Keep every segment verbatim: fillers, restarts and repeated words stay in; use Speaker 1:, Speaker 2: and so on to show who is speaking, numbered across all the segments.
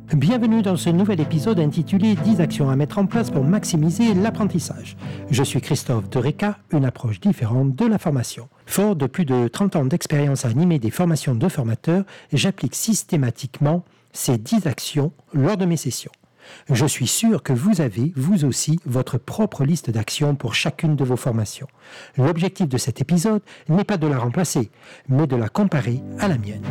Speaker 1: Bienvenue dans ce nouvel épisode intitulé dix actions à mettre en place pour maximiser l'apprentissage. Je suis Christophe Dereka, une approche différente de la formation. Fort de plus de trente ans d'expérience à animer des formations de formateurs, j'applique systématiquement ces dix actions lors de mes sessions. Je suis sûr que vous avez, vous aussi, votre propre liste d'actions pour chacune de vos formations. L'objectif de cet épisode n'est pas de la remplacer, mais de la comparer à la mienne.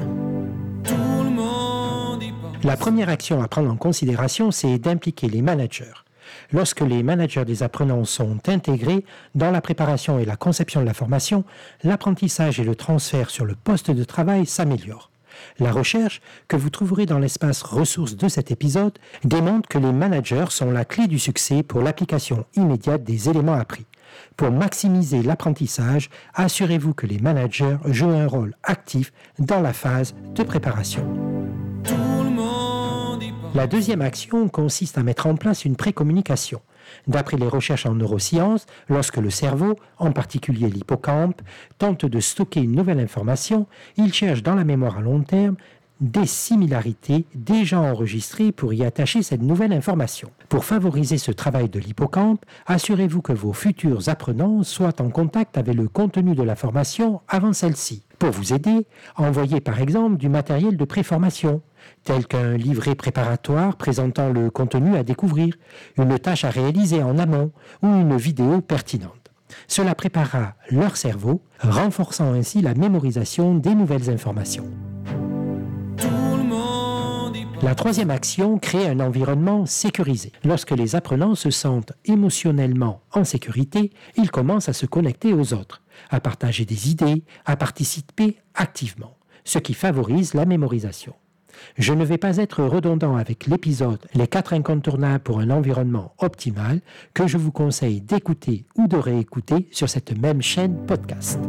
Speaker 1: La première action à prendre en considération, c'est d'impliquer les managers. Lorsque les managers des apprenants sont intégrés dans la préparation et la conception de la formation, l'apprentissage et le transfert sur le poste de travail s'améliorent. La recherche, que vous trouverez dans l'espace ressources de cet épisode, démontre que les managers sont la clé du succès pour l'application immédiate des éléments appris. Pour maximiser l'apprentissage, assurez-vous que les managers jouent un rôle actif dans la phase de préparation. La deuxième action consiste à mettre en place une précommunication. D'après les recherches en neurosciences, lorsque le cerveau, en particulier l'hippocampe, tente de stocker une nouvelle information, il cherche dans la mémoire à long terme des similarités déjà enregistrées pour y attacher cette nouvelle information. Pour favoriser ce travail de l'hippocampe, assurez-vous que vos futurs apprenants soient en contact avec le contenu de la formation avant celle-ci. Pour vous aider, envoyez par exemple du matériel de préformation, tel qu'un livret préparatoire présentant le contenu à découvrir, une tâche à réaliser en amont ou une vidéo pertinente. Cela préparera leur cerveau, renforçant ainsi la mémorisation des nouvelles informations. La troisième action crée un environnement sécurisé. Lorsque les apprenants se sentent émotionnellement en sécurité, ils commencent à se connecter aux autres, à partager des idées, à participer activement, ce qui favorise la mémorisation. Je ne vais pas être redondant avec l'épisode « Les quatre incontournables pour un environnement optimal » que je vous conseille d'écouter ou de réécouter sur cette même chaîne podcast.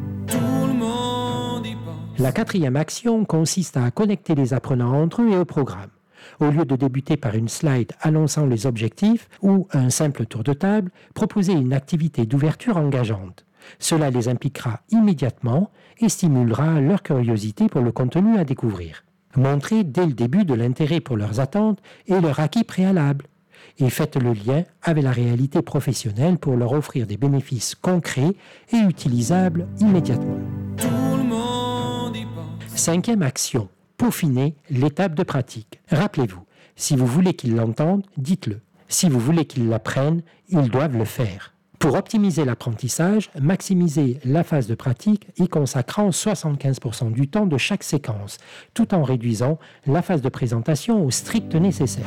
Speaker 1: La quatrième action consiste à connecter les apprenants entre eux et au programme. Au lieu de débuter par une slide annonçant les objectifs ou un simple tour de table, proposez une activité d'ouverture engageante. Cela les impliquera immédiatement et stimulera leur curiosité pour le contenu à découvrir. Montrez dès le début de l'intérêt pour leurs attentes et leurs acquis préalables. Et faites le lien avec la réalité professionnelle pour leur offrir des bénéfices concrets et utilisables immédiatement. Cinquième action, peaufiner l'étape de pratique. Rappelez-vous, si vous voulez qu'ils l'entendent, dites-le. Si vous voulez qu'ils l'apprennent, ils doivent le faire. Pour optimiser l'apprentissage, maximisez la phase de pratique y consacrant soixante-quinze pour cent du temps de chaque séquence, tout en réduisant la phase de présentation au strict nécessaire.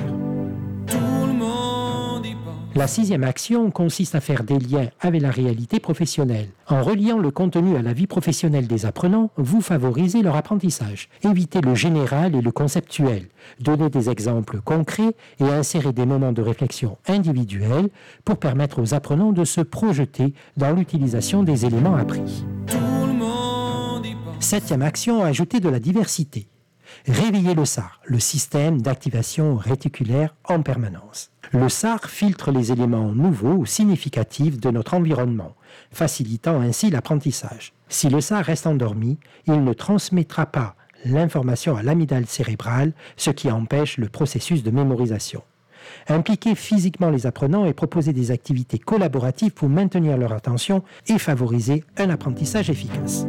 Speaker 1: La sixième action consiste à faire des liens avec la réalité professionnelle. En reliant le contenu à la vie professionnelle des apprenants, vous favorisez leur apprentissage. Évitez le général et le conceptuel. Donnez des exemples concrets et insérez des moments de réflexion individuels pour permettre aux apprenants de se projeter dans l'utilisation des éléments appris. Septième action, ajoutez de la diversité. Réveillez le S A R, le système d'activation réticulaire en permanence. Le S A R filtre les éléments nouveaux ou significatifs de notre environnement, facilitant ainsi l'apprentissage. Si le S A R reste endormi, il ne transmettra pas l'information à l'amygdale cérébrale, ce qui empêche le processus de mémorisation. Impliquez physiquement les apprenants et proposez des activités collaboratives pour maintenir leur attention et favoriser un apprentissage efficace.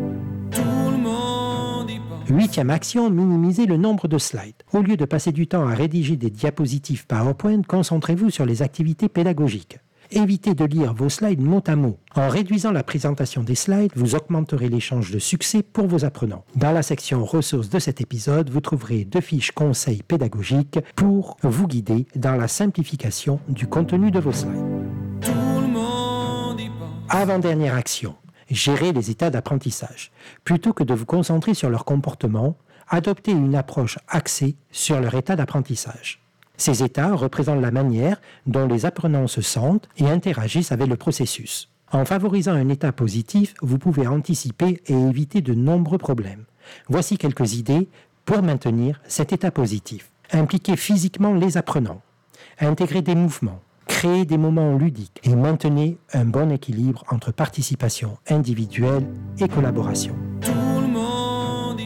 Speaker 1: Huitième action, minimiser le nombre de slides. Au lieu de passer du temps à rédiger des diapositives PowerPoint, concentrez-vous sur les activités pédagogiques. Évitez de lire vos slides mot à mot. En réduisant la présentation des slides, vous augmenterez les chances de succès pour vos apprenants. Dans la section ressources de cet épisode, vous trouverez deux fiches conseils pédagogiques pour vous guider dans la simplification du contenu de vos slides. Avant-dernière action. Gérer les états d'apprentissage. Plutôt que de vous concentrer sur leur comportement, adoptez une approche axée sur leur état d'apprentissage. Ces états représentent la manière dont les apprenants se sentent et interagissent avec le processus. En favorisant un état positif, vous pouvez anticiper et éviter de nombreux problèmes. Voici quelques idées pour maintenir cet état positif. Impliquez physiquement les apprenants. Intégrez des mouvements. Créez des moments ludiques et maintenez un bon équilibre entre participation individuelle et collaboration.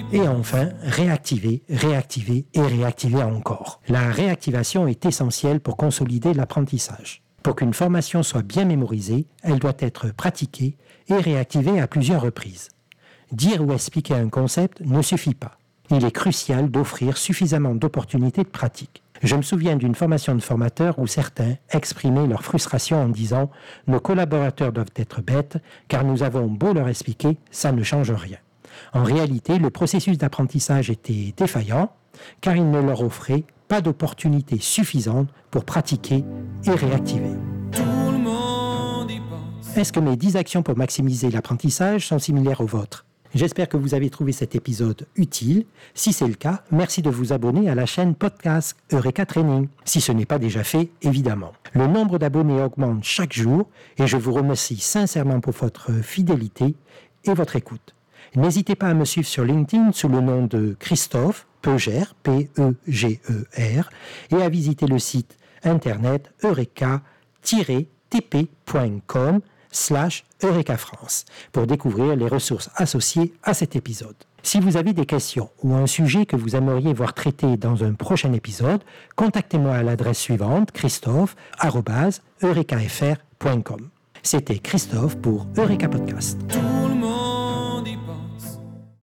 Speaker 1: Et enfin, réactiver, réactiver et réactiver encore. La réactivation est essentielle pour consolider l'apprentissage. Pour qu'une formation soit bien mémorisée, elle doit être pratiquée et réactivée à plusieurs reprises. Dire ou expliquer un concept ne suffit pas. Il est crucial d'offrir suffisamment d'opportunités de pratique. Je me souviens d'une formation de formateurs où certains exprimaient leur frustration en disant « Nos collaborateurs doivent être bêtes, car nous avons beau leur expliquer, ça ne change rien ». En réalité, le processus d'apprentissage était défaillant, car il ne leur offrait pas d'opportunités suffisantes pour pratiquer et réactiver. Tout le monde y pense. Est-ce que mes dix actions pour maximiser l'apprentissage sont similaires aux vôtres ? J'espère que vous avez trouvé cet épisode utile. Si c'est le cas, merci de vous abonner à la chaîne podcast Eureka Training, si ce n'est pas déjà fait, évidemment. Le nombre d'abonnés augmente chaque jour et je vous remercie sincèrement pour votre fidélité et votre écoute. N'hésitez pas à me suivre sur LinkedIn sous le nom de Christophe Peugère, P E G E R, et à visiter le site internet eureka tiret t p point com slash Eureka France pour découvrir les ressources associées à cet épisode. Si vous avez des questions ou un sujet que vous aimeriez voir traité dans un prochain épisode, contactez-moi à l'adresse suivante christophe arobase eureka f r point com. C'était Christophe pour Eureka Podcast.